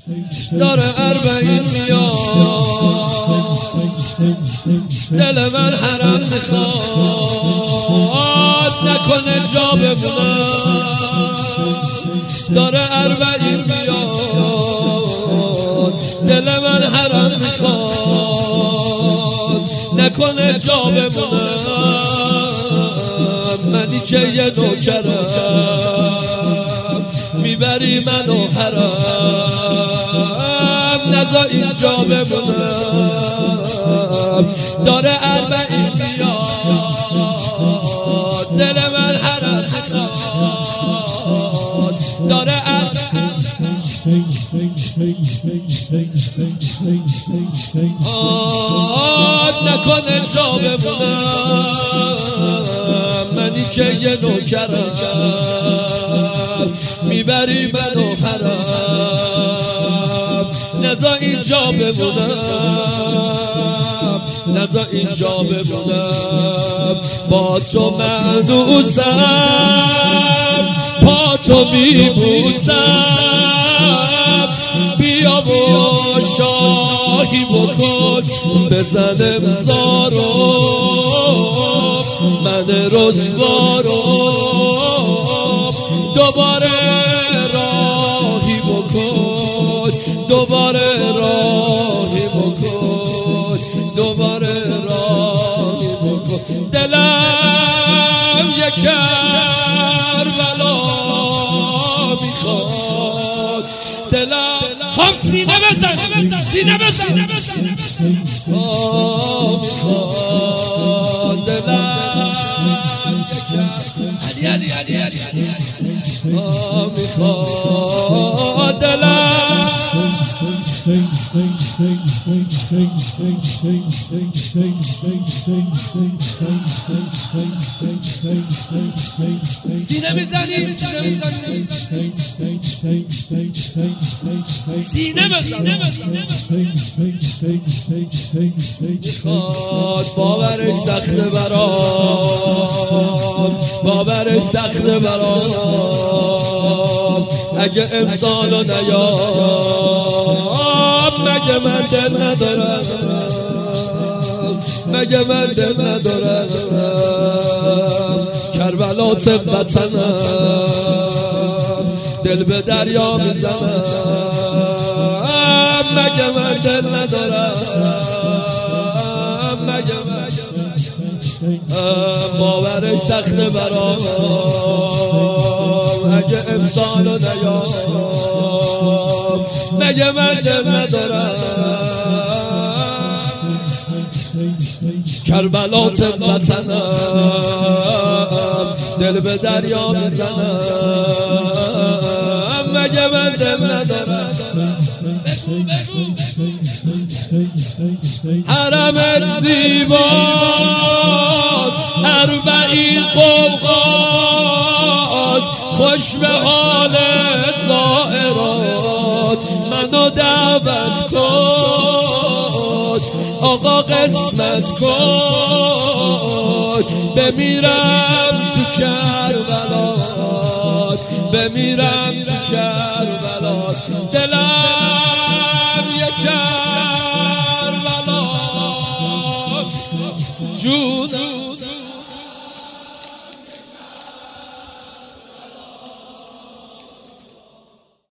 داره 40 میاد، دل من حرم میخواد نکنه جا بمونه. داره 40 میاد، دل من حرم میخواد نکنه جا بمونه. منی که یه نوکرم میبری منو حرم، نزا اینجا بمونم. داره 40 میاد، دل من حرم میخواد. داره 40 نکنه جا بمونم. منی که یه نوکرم میبری منو حرم، نزا اینجا بمونم، نزا اینجا بمونم. با تو مهنوسم، با تو میبوسم، بیا و شاهی بکن بزن امضارو من رسوارو. دوباره راهی بکن، دوباره راهی بکن، دوباره راهی بکن. دلم یک کربلا میخواد، دلم خب سینه بزن، سینه بزن میخواد. دلم علی میخواد. دلم سینه میزنی، سینه بزن. میخواد باورش سخته برام، باورش سخته برام. اگه انسانو نیام مگه من دل ندارم، مگه من دل ندارم. کربلات وطنم دل به دریا میزنم، مگه من دل ندارم، مگه من باورش سخته برام. اگه انسانو نیام مگه من دل ندارم. کربلات وطنم دل به دریا میزنم، مگه من دل ندارم. حرمت زیباست 40 قوقاست، خوش به حال زائرات منو دعوت کن. آقا قسمت کن بمیرم تو کربلات، بمیرم تو کربلات.